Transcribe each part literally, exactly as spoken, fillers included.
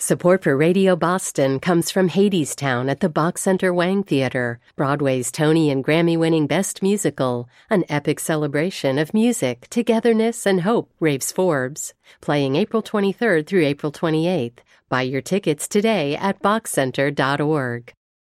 Support for Radio Boston comes from Hadestown at the Bach Center Wang Theater, Broadway's Tony and Grammy-winning Best Musical, an epic celebration of music, togetherness, and hope, raves Forbes. Playing April twenty-third through April twenty-eighth. Buy your tickets today at bach center dot org.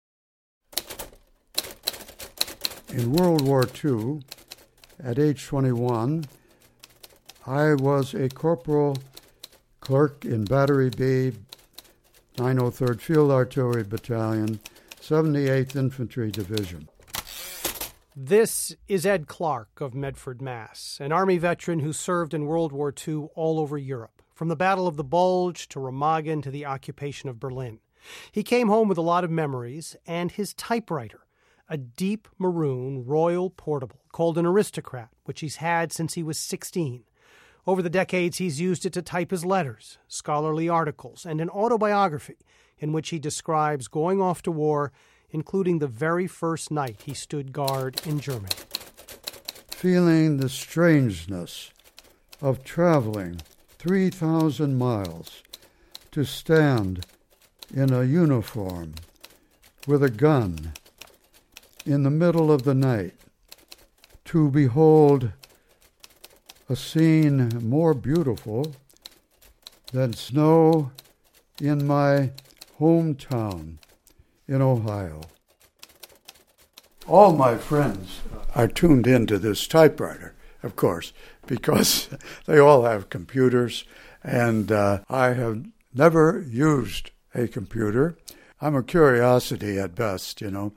In World War Two, at age twenty-one, I was a corporal clerk in Battery B, nine oh third Field Artillery Battalion, seventy-eighth Infantry Division. This is Ed Clark of Medford, Mass., an Army veteran who served in World War Two all over Europe, from the Battle of the Bulge to Remagen to the occupation of Berlin. He came home with a lot of memories and his typewriter, a deep maroon Royal Portable called an Aristocrat, which he's had since he was sixteen. Over the decades, he's used it to type his letters, scholarly articles, and an autobiography in which he describes going off to war, including the very first night he stood guard in Germany. Feeling the strangeness of traveling three thousand miles to stand in a uniform with a gun in the middle of the night, to behold a scene more beautiful than snow in my hometown in Ohio. All my friends are tuned into this typewriter, of course, because they all have computers, and uh, I have never used a computer. I'm a curiosity at best, you know.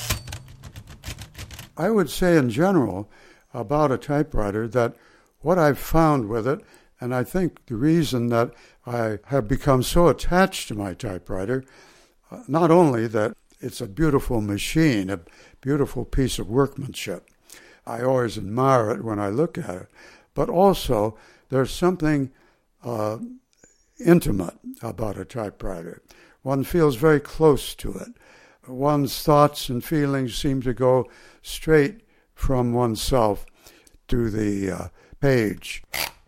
I would say in general about a typewriter that what I've found with it, and I think the reason that I have become so attached to my typewriter, uh, not only that it's a beautiful machine, a beautiful piece of workmanship, I always admire it when I look at it, but also there's something uh, intimate about a typewriter. One feels very close to it. One's thoughts and feelings seem to go straight from oneself to the uh, page.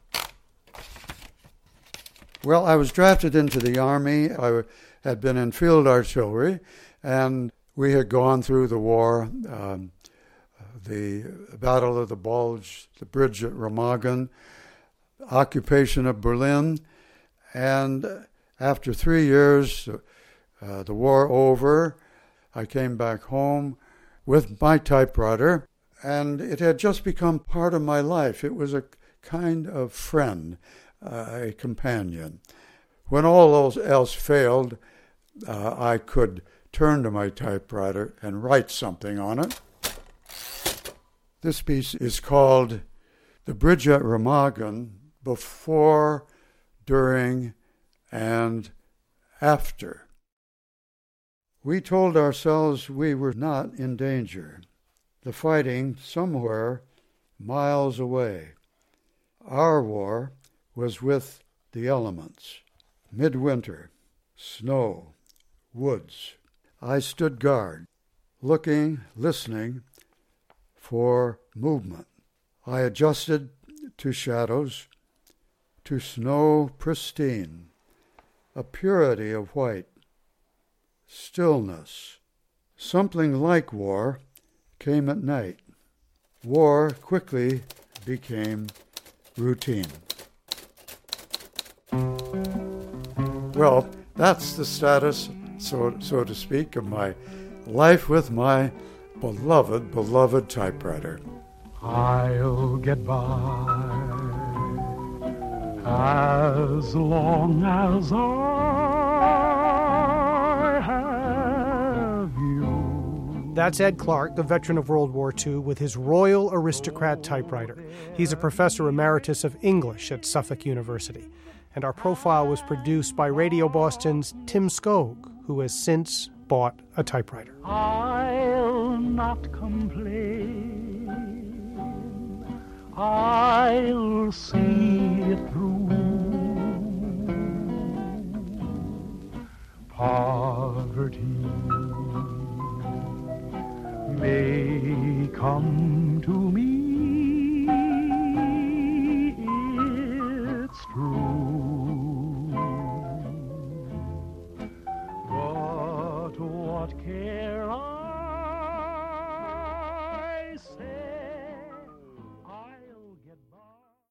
Well, I was drafted into the Army. I had been in field artillery, and we had gone through the war, um, the Battle of the Bulge, the bridge at Remagen, occupation of Berlin, and after three years, uh, the war over, I came back home with my typewriter, and it had just become part of my life. It was a kind of friend, uh, a companion. When all else failed, uh, I could turn to my typewriter and write something on it. This piece is called The Bridge at Remagen, Before, During, and After. We told ourselves we were not in danger. The fighting somewhere miles away. Our war was with the elements. Midwinter, snow, woods. I stood guard, looking, listening for movement. I adjusted to shadows, to snow pristine, a purity of white, stillness. Something like war came at night. War quickly became routine. Well, that's the status, so so to speak, of my life with my beloved, beloved typewriter. I'll get by as long as I have you. That's Ed Clark, the veteran of World War Two, with his Royal Aristocrat typewriter. He's a professor emeritus of English at Suffolk University. And our profile was produced by Radio Boston's Tim Skog, who has since bought a typewriter. I'll not complain. I'll see it through. Poverty may come to me, it's true. what care